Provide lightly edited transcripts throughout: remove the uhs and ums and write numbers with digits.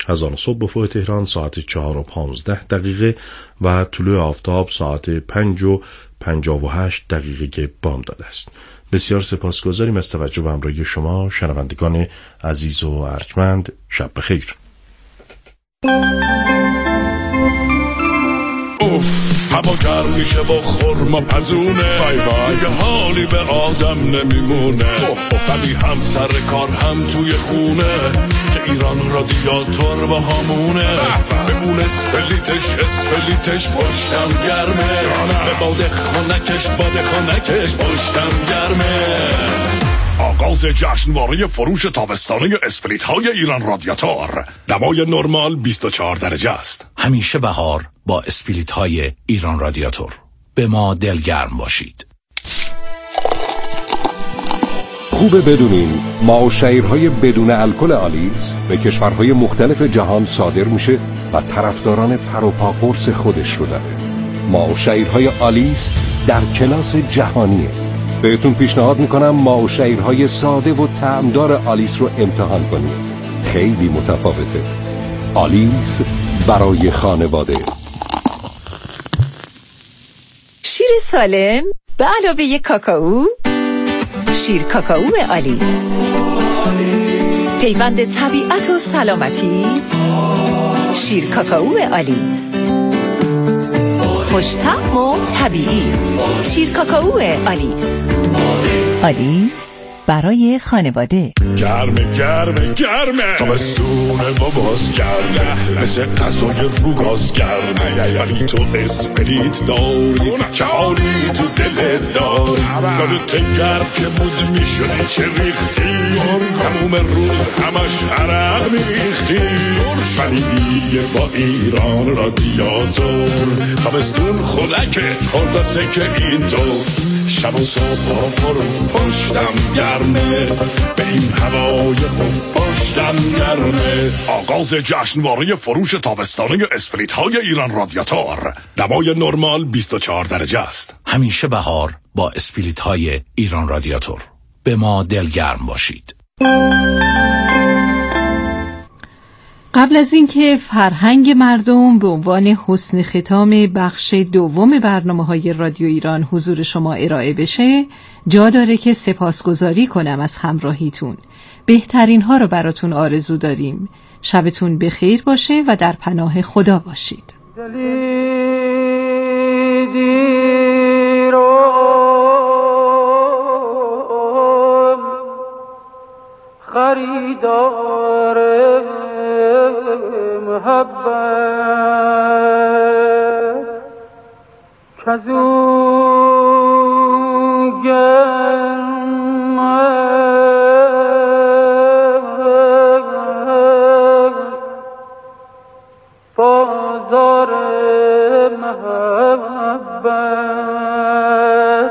از آن صبح به فوق تهران ساعت 4:15 و طلوع آفتاب ساعت 5:58 بامداد است. بسیار سپاسگزاریم از توجه و همراهی شما شنوندگان عزیز و ارجمند. شب بخیر. اوف، هوا گرم میشه با خرما پزونه، دیگه حالی به آدم نمیمونه، ولی هم سر کار هم توی خونه که ایران رادیاتور با همونه، ببون اسپلیتش پشتم گرمه، به باد خانکش پشتم گرمه. آغاز جشنواره فروش تابستانه اسپلیت های ایران رادیاتور. دمای نرمال 24 درجه است. همیشه بهار با اسپلیت های ایران رادیاتور. به ما دلگرم باشید. خوبه بدونین معاشرهای بدون الکل آلیس به کشورهای مختلف جهان صادر میشه و طرفداران پر و پا قرص خودش رو داره. معاشرهای آلیس در کلاس جهانیه. بهتون پیشنهاد میکنم معاشرهای ساده و طعمدار آلیس رو امتحان کنید. خیلی متفاوته. آلیس برای خانواده. شیر سالم به علاوه کاکائو، شیر کاکائو آلیس، پیوند طبیعت و سلامتی. شیر کاکائو آلیس، خوش طعم و طبیعی. شیر کاکائو آلیس. آلیس برای خانواده. گرمه تابستونه باباز گرمه، مثل غذای رو گاز گرمه، ولی تو اسپلیت داری چه حالی تو دلت داری، یادت گرم که بود میشدی چه ریختی، تموم روز همش عرق میریختی، ولی دیگه با ایران رادیاتور تابستون خلکه، خلاصه که اینطور شب و صبح پشتم گرمه، به این هوای خوب پشتم گرمه. آغاز جشنواره فروش تابستانه اسپلیت های ایران رادیاتور. دمای نرمال 24 درجه است. همیشه بهار با اسپلیت های ایران رادیاتور. به ما دلگرم باشید. قبل از اینکه فرهنگ مردم به عنوان حسن ختام بخش دوم برنامه‌های رادیو ایران حضور شما ارائه بشه، جا داره که سپاسگزاری کنم از همراهیتون. بهترین ها رو براتون آرزو داریم. شبتون بخیر باشه و در پناه خدا باشید. خریدار محبت کزو گرم بازار محبت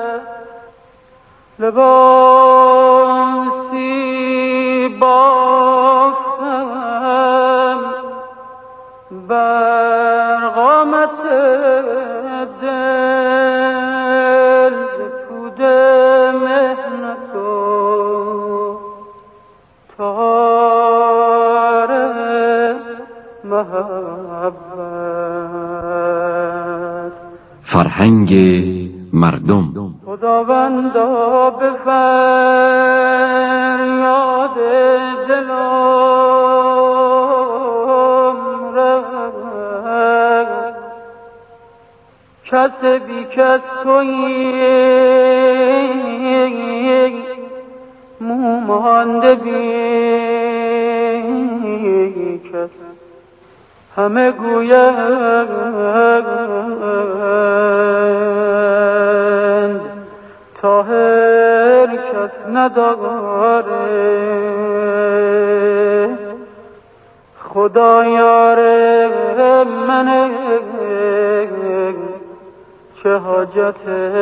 لباسی بافتم بر قامت دل پود مهنت و تار محبت. فرهنگ مردم. خداوندا به فریاد دلم رفت، کس بی کس تویی، مومانده بی کس، همه گویند طاهر کس نداره، خدا یار منه، چه حاجت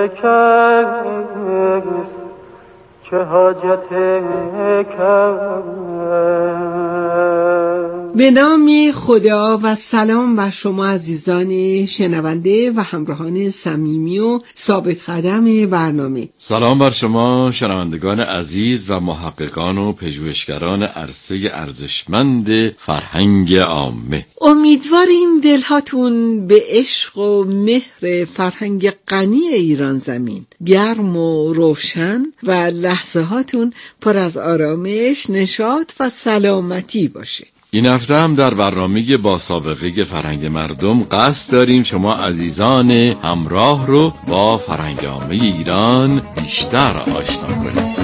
کس، چه حاجت کس. به نام خدا و سلام بر شما عزیزان شنونده و همراهان صمیمی و ثابت قدم برنامه. سلام بر شما شنوندگان عزیز و محققان و پژوهشگران عرصه ارزشمند فرهنگ عامه. امیدواریم دلهاتون به عشق و مهر فرهنگ غنی ایران زمین گرم و روشن و لحظه هاتون پر از آرامش، نشاط و سلامتی باشه. این هفته هم در برنامه با سابقه فرهنگ مردم قصد داریم شما عزیزان همراه رو با فرهنگ عامه ایران بیشتر آشنا کنیم.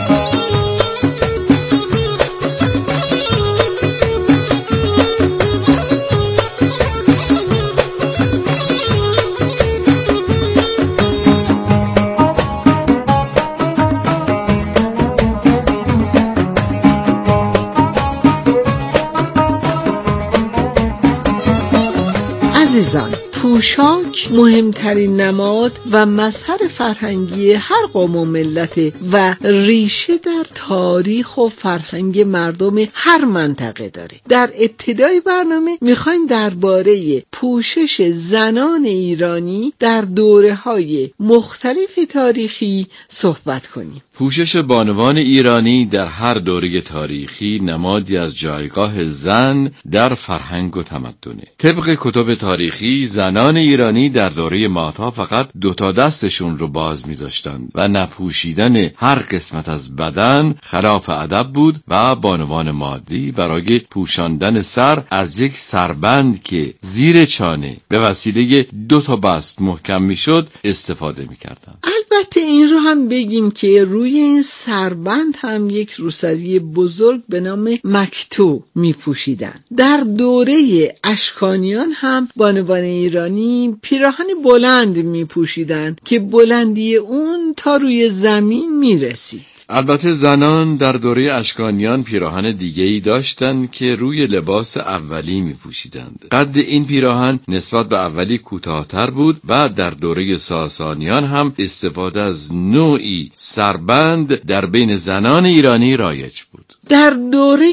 عزیزان، پوشاک مهمترین نماد و مظهر فرهنگی هر قوم و ملت و ریشه در تاریخ و فرهنگ مردم هر منطقه داره. در ابتدای برنامه میخوایم درباره پوشش زنان ایرانی در دوره‌های مختلف تاریخی صحبت کنیم. پوشش بانوان ایرانی در هر دوره تاریخی نمادی از جایگاه زن در فرهنگ و تمدنه. طبق کتب تاریخی زنان ایرانی در دوره ماتا فقط 2 دستشون رو باز میذاشتن و نپوشیدن هر قسمت از بدن خلاف ادب بود و بانوان مادی برای پوشاندن سر از یک سربند که زیر چانه به وسیله 2 بست محکم میشد استفاده میکردن. البته این رو هم بگیم که روی این سربند هم یک روسری بزرگ به نام مکتو می پوشیدن. در دوره اشکانیان هم بانوان ایرانی پیراهن بلند می پوشیدن که بلندی اون تا روی زمین می رسید. البته زنان در دوره اشکانیان پیراهن دیگه‌ای داشتند که روی لباس اولی می‌پوشیدند. قد این پیراهن نسبت به اولی کوتاه‌تر بود و در دوره ساسانیان هم استفاده از نوعی سربند در بین زنان ایرانی رایج بود. در دوره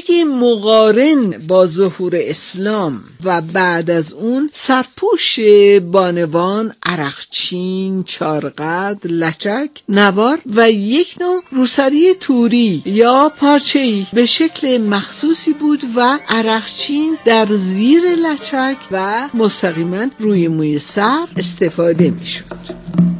مقارن با ظهور اسلام و بعد از اون سرپوش بانوان عرقچین، چارقد، لچک، نوار و یک نوع روسری توری یا پارچه‌ای به شکل مخصوصی بود و عرقچین در زیر لچک و مستقیما روی موی سر استفاده می‌شد.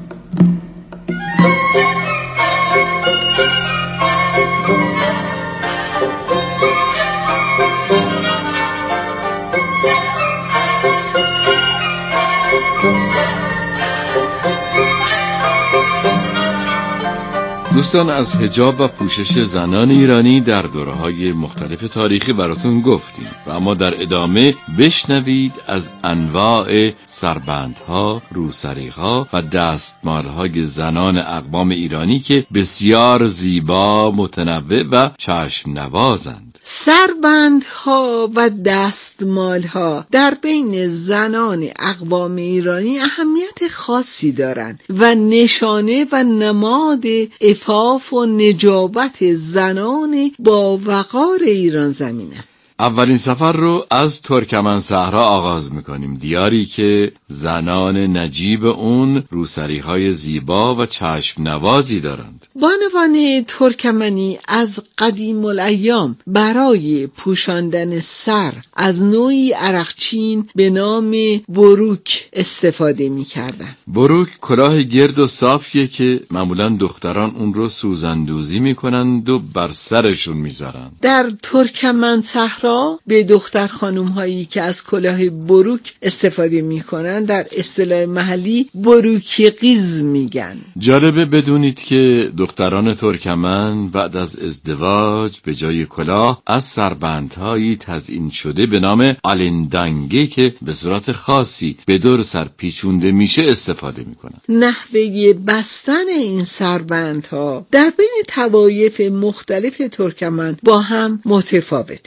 دوستان، از حجاب و پوشش زنان ایرانی در دوره‌های مختلف تاریخی براتون گفتیم و اما در ادامه بشنوید از انواع سربندها، روسریها و دستمالهای زنان اقوام ایرانی که بسیار زیبا، متنوع و چشم نوازند. سربندها و دستمالها در بین زنان اقوام ایرانی اهمیت خاصی دارند و نشانه و نماد عفاف و نجابت زنان با وقار ایران زمینه. اولین سفر رو از ترکمن صحرا آغاز میکنیم، دیاری که زنان نجیب اون روسریهای زیبا و چشم نوازی دارند. بانوان ترکمنی از قدیم الایام برای پوشاندن سر از نوعی عرقچین به نام بروک استفاده میکردن. بروک کلاه گرد و صافیه که معمولا دختران اون رو سوزندوزی میکنند و بر سرشون میذارن. در ترکمن صحرا به دختر خانوم هایی که از کلاه بروک استفاده میکنن در اصطلاح محلی بروکی قیز میگن. جالبه بدونید که دختران ترکمن بعد از ازدواج به جای کلاه از سربندهایی تزیین شده به نام آلندانگه که به صورت خاصی به دور سر پیچونده میشه استفاده میکنن. نحوه بستن این سربندها در بین طوایف مختلف ترکمن با هم متفاوته. مثلا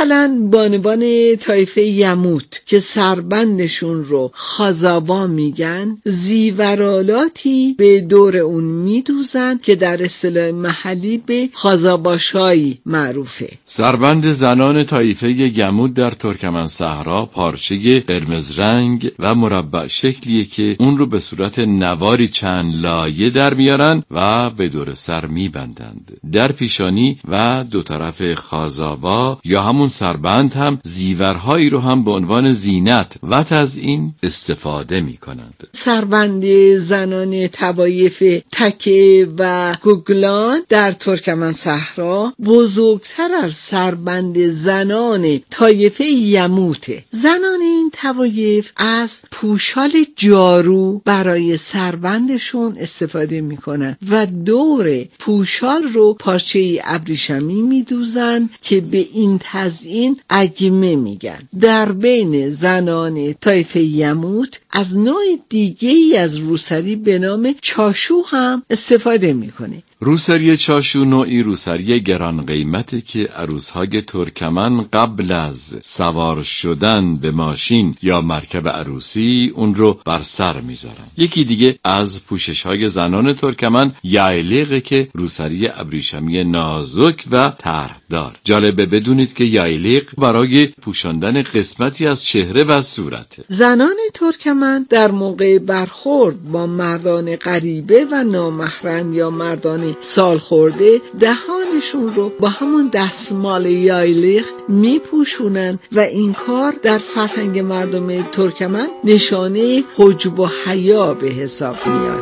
مثلا بانوان طایفه یموت که سربندشون رو خازاوا میگن، زیورالاتی به دور اون میدوزن که در اصطلاح محلی به خازاباشایی معروفه. سربند زنان طایفه یموت در ترکمن صحرا پارچه قرمز رنگ و مربع شکلیه که اون رو به صورت نواری چند لایه در میارن و به دور سر میبندند. در پیشانی و دو طرف خازابا یا همون سربند هم زیورهایی رو هم به عنوان زینت و تزیین استفاده میکنند. سربند زنان طوایف تکه و گوگلان در ترکمن صحرا بزرگتر از سربند زنان طایفه یموته. زنان این طوایف از پوشال جارو برای سربندشون استفاده میکنن و دور پوشال رو پارچه ابریشمی میدوزن که به این تزیین اگمه میگن. در بین زنان طایفه یموت از نوع دیگه‌ای از روسری به نام چاشو هم استفاده میکنه. روسری چاشو نوعی روسری گران قیمته که عروسهای ترکمن قبل از سوار شدن به ماشین یا مرکب عروسی اون رو بر سر میذارن. یکی دیگه از پوشش‌های زنان ترکمن یایلیقه که روسری ابریشمی نازک و طرحدار. جالبه بدونید که یایلیق برای پوشاندن قسمتی از چهره و صورته. زنان ترکمن در موقع برخورد با مردان غریبه و نامحرم یا مردان سال خورده دهانشون رو با همون دستمال یایلیق میپوشونن و این کار در فرهنگ مردم ترکمن نشانه حجب و حیا به حساب میاد.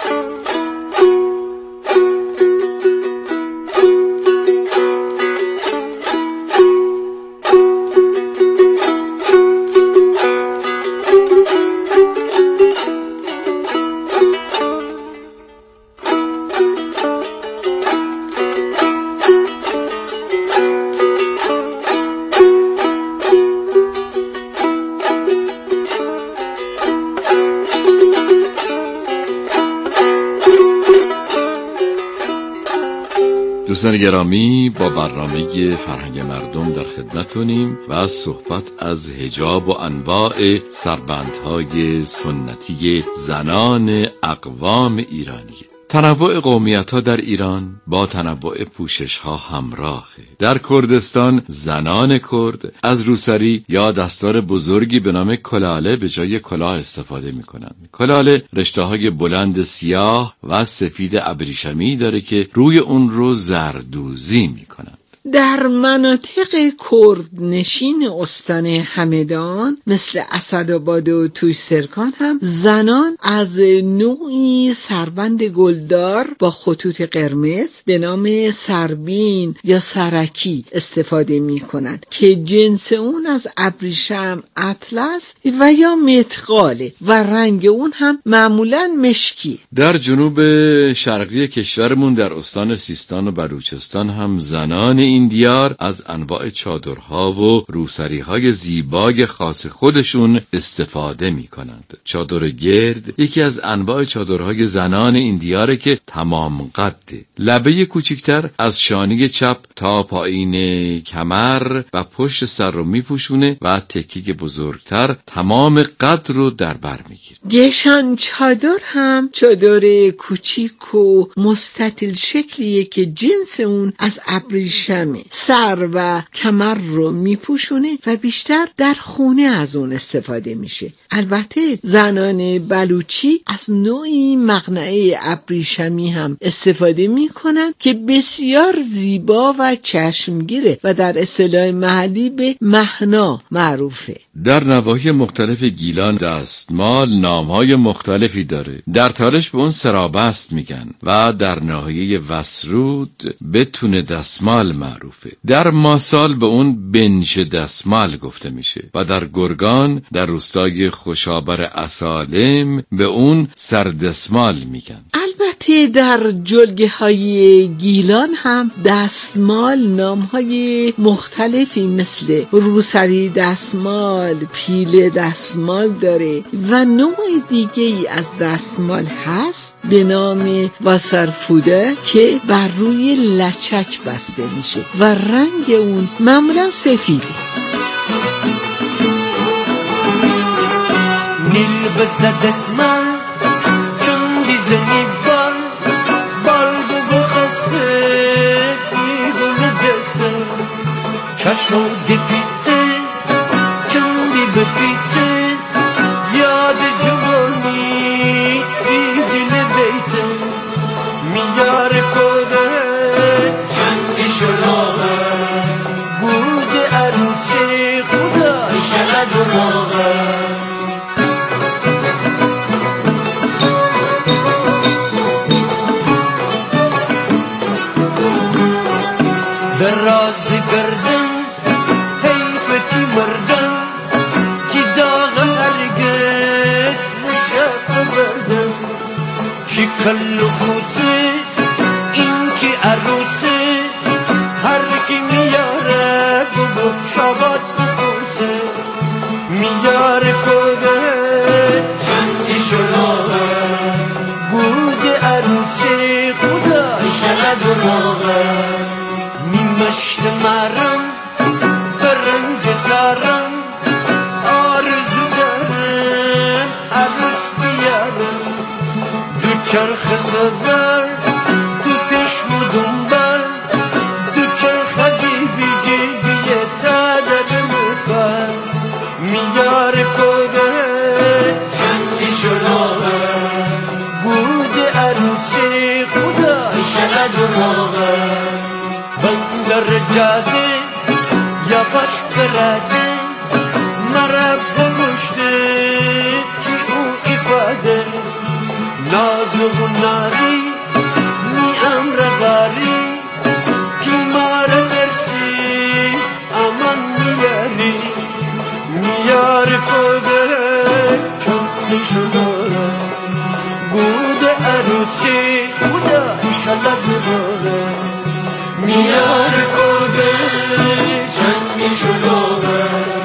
دوستان گرامی، با برنامه فرهنگ مردم در خدمتونیم و صحبت از حجاب و انواع سربندهای سنتی زنان اقوام ایرانیه. تنوع قومیت‌ها در ایران با تنوع پوشش‌ها همراهه. در کردستان زنان کرد از روسری یا دستار بزرگی به نام کلاله به جای کلاه استفاده می‌کنند. کلاله رشته‌های بلند سیاه و سفید ابریشمی داره که روی اون رو زردوزی می‌کنند. در مناطق کرد نشین استان همدان مثل اسدآباد و تویسرکان هم زنان از نوعی سربند گلدار با خطوط قرمز به نام سربین یا سرکی استفاده می کنند که جنس اون از ابریشم، اطلس و یا متقاله و رنگ اون هم معمولا مشکی. در جنوب شرقی کشورمون در استان سیستان و بلوچستان هم زنان این دیار از انواع چادرها و روسریهای زیبای خاص خودشون استفاده می کنند. چادر گرد یکی از انواع چادرهای زنان این دیاره که تمام قده. لبه کوچکتر از شانه چپ تا پایین کمر و پشت سر رو می پوشونه و تکیه بزرگتر تمام قد رو در بر می گیره. گشان چادر هم چادر کوچیک و مستطیل شکلیه که جنس اون از ابریشم سر و کمر رو میپوشونه و بیشتر در خونه از اون استفاده میشه. البته زنان بلوچی از نوعی مقنعه ابریشمی هم استفاده میکنن که بسیار زیبا و چشمگیره و در اصطلاح محلی به مهنا معروفه. در نواحی مختلف گیلان دستمال نامهای مختلفی داره. در تالش به اون سرابست میگن و در ناحیه وسرود بتون دستمال معروفه. در ماسال به اون بنش دستمال گفته میشه و در گرگان در روستای خوشابر اسالم به اون سردسمال میگن. البته در جلگه های گیلان هم دستمال نام های مختلفی مثل روسری دستمال، پیله دستمال داره و نوع دیگه ای از دستمال هست به نام واسرفوده که بر روی لچک بسته میشه و رنگ اون معمولا سفیده. نیل بزد اسمال چون دیزنی بال بخسته بیگل دسته چشم دی پیته چون دی بپیته یاد جوانی بیدیل بیته میار کده چندی شلاغه گود عروسی خدا شلد راغه در راز گردن حیفتی مردن کی داغ هرگز نشف بردن کی کل خوصه این کی عروسه هر کی میاره بگو شبات بخوصه میاره کده چندی شلاغه گود عروسی خدا شلد راغه مشت مرم برنگ دارم آرزو دارم عروس بیارم دو چرخ سفر دو کشم و دنبال دو چرخ جیبی جیبی تا دارم کار میار کده چندی شلاغه گود عروسی خدا شلد راغه در جاده یا باش کرده مرا بگشته که او افاده نازو ناری می امر غاری که مارا درسی امان میاری میار کده چون شداره بود عروسی خدا انشالله بباره میار کده چندی شلوغه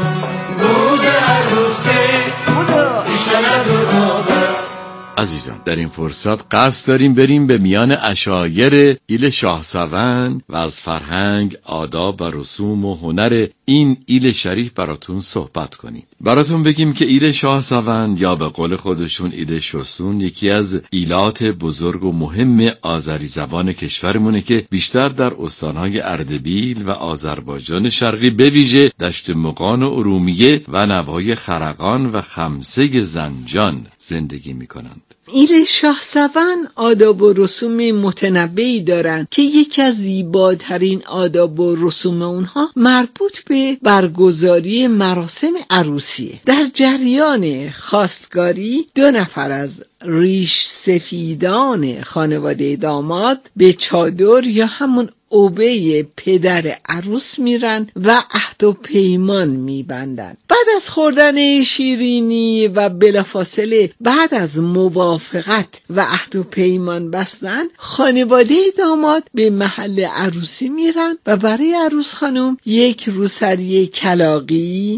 بود عروسی خدا ایشالله دوباره. عزیزان در این فرصت قصد داریم بریم به میان عشایر ایل شاهسوند و از فرهنگ، آداب و رسوم و هنر این ایل شریف براتون صحبت کنیم. براتون بگیم که ایل شاهسوند یا به قول خودشون ایل شستون یکی از ایلات بزرگ و مهم آذری زبان کشورمونه که بیشتر در استانهای اردبیل و آذربایجان شرقی به ویژه دشت مقان و ارومیه و نواحی خرقان و خمسه زنجان زندگی میکنند. ایل شاهسوند آداب و رسوم متنوعی دارند که یکی از زیباترین آداب و رسوم اونها مربوط به برگزاری مراسم عروسیه. در جریان خواستگاری 2 نفر از ریش سفیدان خانواده داماد به چادر یا همون اوبه پدر عروس میرن و عهد و پیمان میبندن. بعد از خوردن شیرینی و بلافاصله بعد از موافقت و عهد و پیمان بستن، خانواده داماد به محل عروسی میرن و برای عروس خانم یک روسری کلاغی،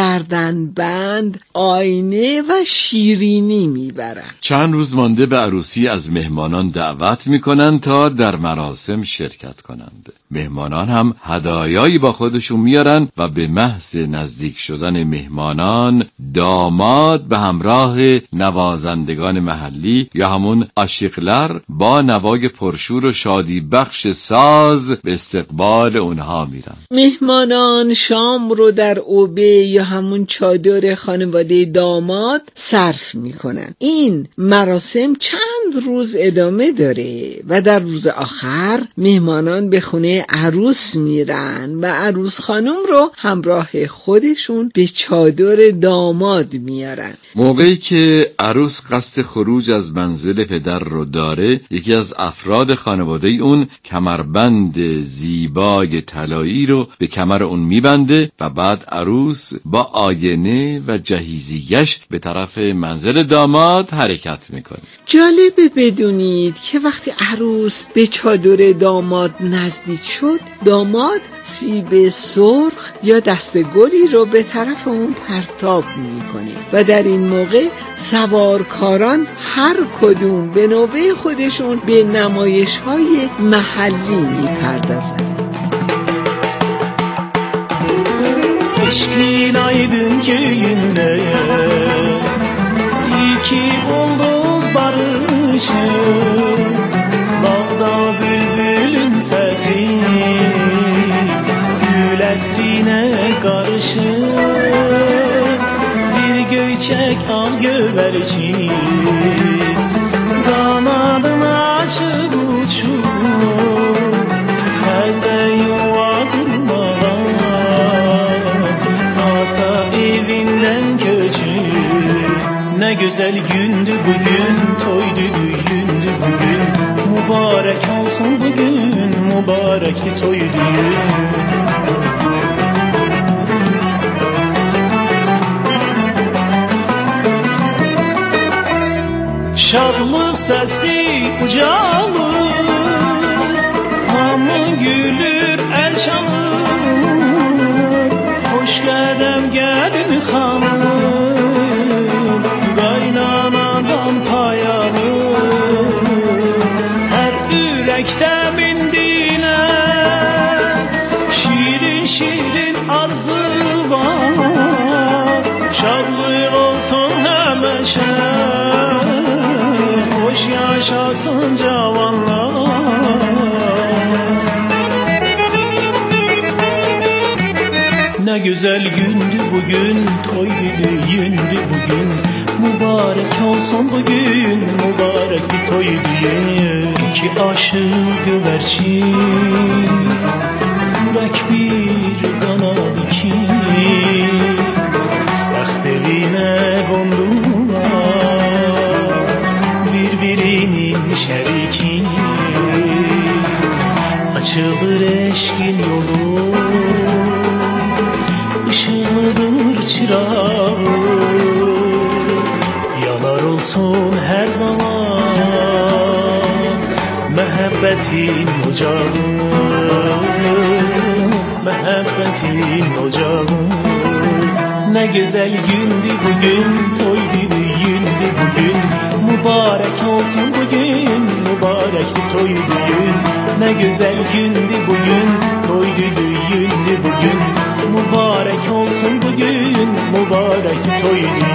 گردنبند، آینه و شیرینی میبرن. چند روز مانده به عروسی از مهمانان دعوت میکنن تا در مراسم شرکت کنند. مهمانان هم هدایایی با خودشون میارن و به محض نزدیک شدن مهمانان داماد به همراه نوازندگان محلی یا همون عاشقلر با نوای پرشور و شادی بخش ساز به استقبال اونها میرن. مهمانان شام رو در اوبه یا همون چادر خانواده داماد صرف میکنن. این مراسم چند روز ادامه داره و در روز آخر مهمانان به خونه عروس میرن و عروس خانم رو همراه خودشون به چادر داماد میارن. موقعی که عروس قصد خروج از منزل پدر رو داره، یکی از افراد خانواده اون کمربند زیبای طلایی رو به کمر اون میبنده و بعد عروس با آینه و جهیزیه‌اش به طرف منزل داماد حرکت میکنه. جالبه بدونید که وقتی عروس به چادر داماد نزدیک شد، داماد سیب سرخ یا دسته گلی رو به طرف اون پرتاب میکنه و در این موقع سوارکاران هر کدوم به نوبه خودشون به نمایش‌های محلی میپردازن. Eşkin aydın köyünde İyi ki olduz barışın Bağda bülbülün sesi Gül etrine karışır Bir göçek al göverçin Kanadını açıp uçur Teze yuva kurmadan Ne güzel gündü bugün, toydu düğündü bugün. Mübarek olsun bugün, mübarekti toydu. Şadlık sesi ucalır, hamı gülür, el çalır. Hoş gedem gelin hanım. Şirin arzu var Şadlık olsun hemeşe Hoş yaşasın cavanlar Ne güzel gündü bugün Toydu düğündü bugün Mübarek olsun bugün Mübarek bir toydu İki aşık güvercin Yürek bir kanadı ki Bəxt evinə qondular Birbirinin şəriki Açılır eşkin yolu Işıqlıdır çırağı Yanar olsun hər zaman Məhəbbətin ocağı Məhəbbətin ocağı Ne güzel gündü bugün Toydu düğündü bugün Mübarek olsun bugün Mübarekti toydu gün Ne güzel gündü bugün Toydu düğündü bugün Mübarek olsun bugün Mübarekti toydu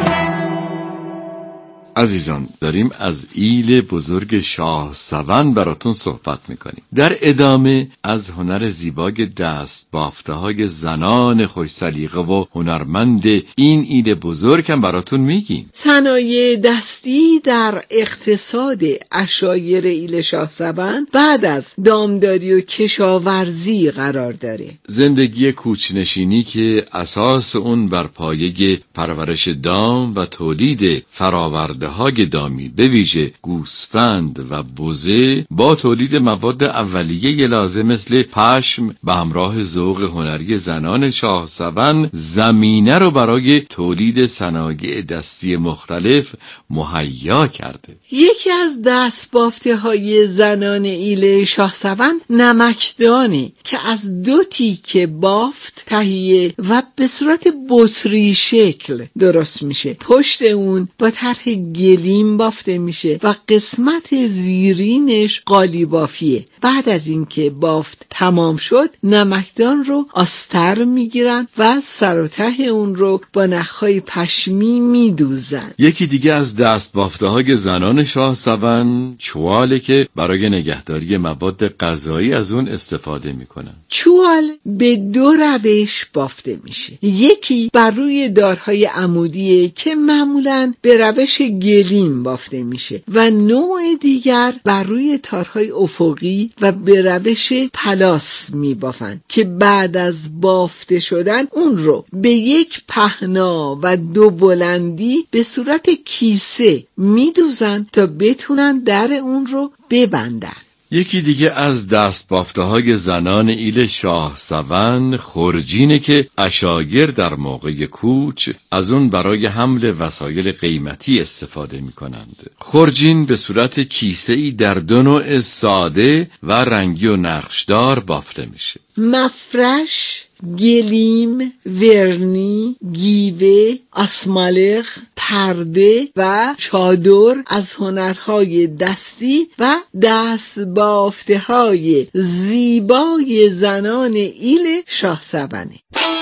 عزیزان داریم از ایل بزرگ شاه سون براتون صحبت میکنیم. در ادامه از هنر زیبای دست بافته های زنان خوش سلیقه و هنرمند این ایل بزرگ هم براتون میگیم. صنایع دستی در اقتصاد عشایر ایل شاه سون بعد از دامداری و کشاورزی قرار داره. زندگی کوچنشینی که اساس اون بر پایه پرورش دام و تولید فراورده های دامی به ویژه گوسفند و بزه با تولید مواد اولیه لازم مثل پشم به همراه ذوق هنری زنان شاه سون زمینه رو برای تولید صنایع دستی مختلف مهیا کرده. یکی از دستبافته های زنان ایل شاه سون نمکدانه که از 2 تیکه بافت تهیه و به صورت بطری شکل درست میشه. پشت اون با طرح گلیم بافته میشه و قسمت زیرینش قالی بافیه. بعد از اینکه بافت تمام شد نمکدان رو آستر میگیرن و سر و ته اون رو با نخهای پشمی میدوزن. یکی دیگه از دست بافته های زنان شاه سون چواله که برای نگهداری مواد غذایی از اون استفاده میکنن. چوال به 2 روش بافته میشه. یکی بر روی دارهای عمودیه که معمولاً به روش گلیم بافته میشه و نوع دیگر بر روی تارهای افقی و به روش پلاس میبافن که بعد از بافته شدن اون رو به یک پهنا و 2 بلندی به صورت کیسه میدوزن تا بتونن در اون رو ببندن. یکی دیگه از دستبافته‌های زنان ایل شاهسوند خرجینه که عشایر در موقع کوچ از اون برای حمل وسایل قیمتی استفاده می‌کنند. خرجین به صورت کیسه‌ای در دو نوع ساده و رنگی و نقشدار بافته میشه. مفرش، گلیم، ورنی، گیوه، اسمالق، پرده و چادر از هنرهای دستی و دستبافته‌های زیبای زنان ایل شاهسوند.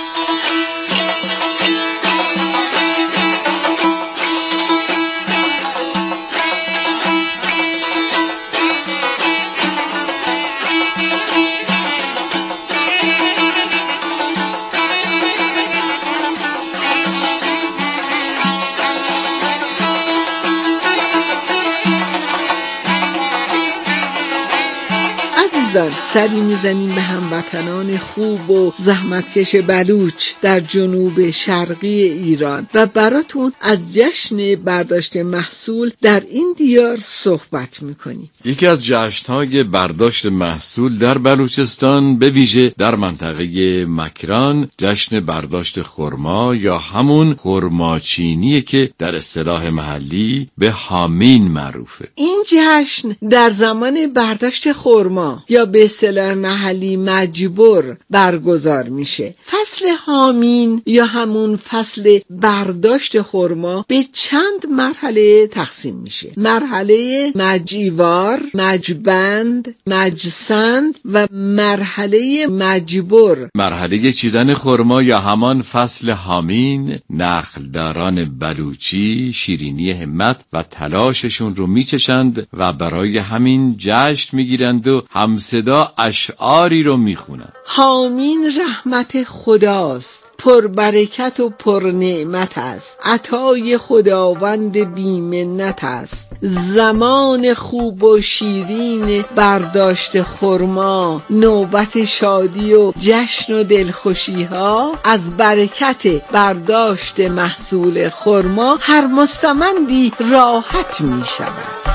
سری میزنیم به هموطنان خوب و زحمتکش بلوچ در جنوب شرقی ایران و براتون از جشن برداشت محصول در این دیار صحبت میکنیم. یکی از جشن‌های برداشت محصول در بلوچستان به ویژه در منطقه مکران جشن برداشت خرما یا همون خرماچینیه که در اصطلاح محلی به هامین معروفه. این جشن در زمان برداشت خرما یا به اصطلاح محلی مجبور برگزار میشه. فصل هامین یا همون فصل برداشت خرما به چند مرحله تقسیم میشه. مرحله مجیوار، مجبند، مجسند و مرحله مجبور. مرحله چیدن خرما یا همان فصل هامین، نخلداران بلوچی شیرینی همت و تلاششون رو میچشند و برای همین جشن میگیرند و همصدا اشعاری رو میخونن. هامین رحمت خداست، پر برکت و پر نعمت است، عطای خداوند بی منت است. زمان خوب و شیرین برداشت خرما، نوبت شادی و جشن و دلخوشی ها. از برکت برداشت محصول خرما هر مستمندی راحت می شود.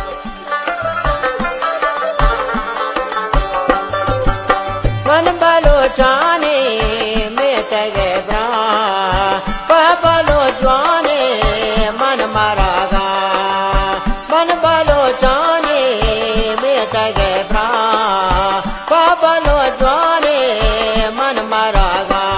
من بلوچانی میتگه برا با بلوچانی من مراغا من بلوچانی میتگه برا با بلوچانی من مراغا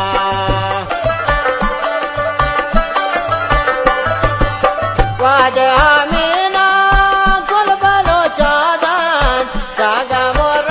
واد آمینا گل بلوچادان جاگا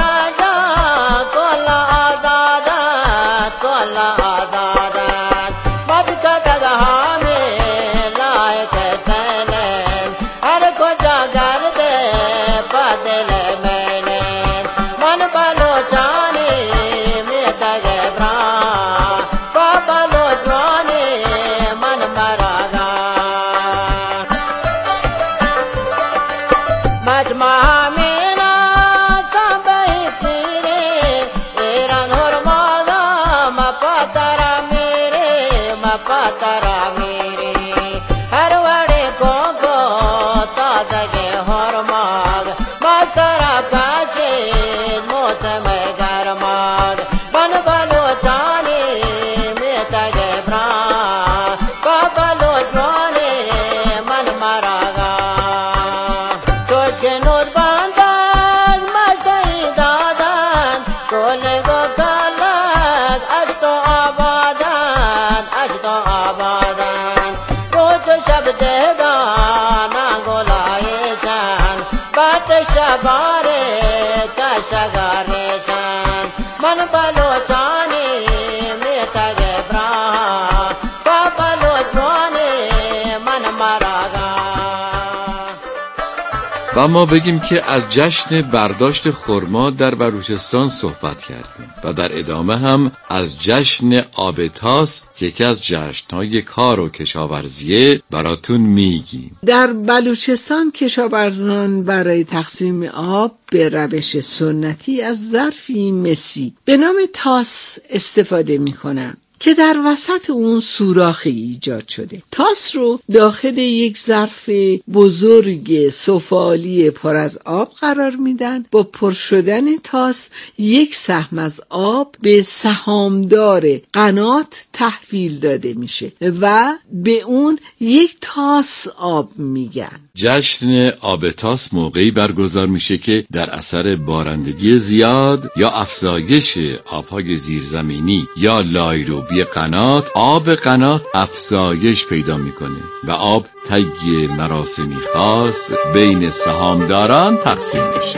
من بلوچانی میتگه برا با بلوچانی من مراغا. و ما بگیم که از جشن برداشت خرما در بلوچستان صحبت کردیم و در ادامه هم از جشن آبتاس یکی از جشن‌های کار و کشاورزیه براتون میگیم. در بلوچستان کشاورزان برای تقسیم آب به روش سنتی از ظرفی مسی به نام تاس استفاده می‌کنند. که در وسط اون سوراخی ایجاد شده. تاس رو داخل یک ظرف بزرگ سفالی پر از آب قرار میدن. با پر شدن تاس یک سهم از آب به سهامدار قنات تحویل داده میشه و به اون یک تاس آب میگن. جشن آب تاس موقعی برگزار میشه که در اثر بارندگی زیاد یا افزایش آبهای زیرزمینی یا لایروبی قنات، آب قنات افزایش پیدا میکنه و آب طی مراسمی خاص بین سهامداران تقسیم میشه.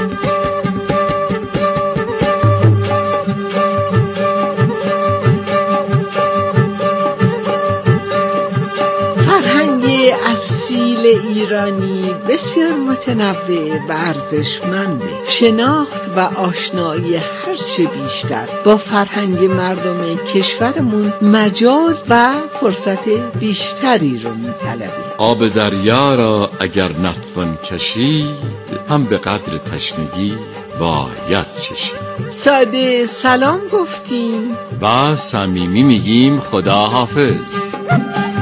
اصیل ایرانی بسیار متنوع و ارزشمنده. شناخت و آشنایی هرچه بیشتر با فرهنگ مردم کشورمون مجال و فرصت بیشتری رو میطلبه. آب دریا را اگر نتوان کشید، هم به قدر تشنگی باید چشید. ساده سلام گفتیم و صمیمی میگیم خدا حافظ.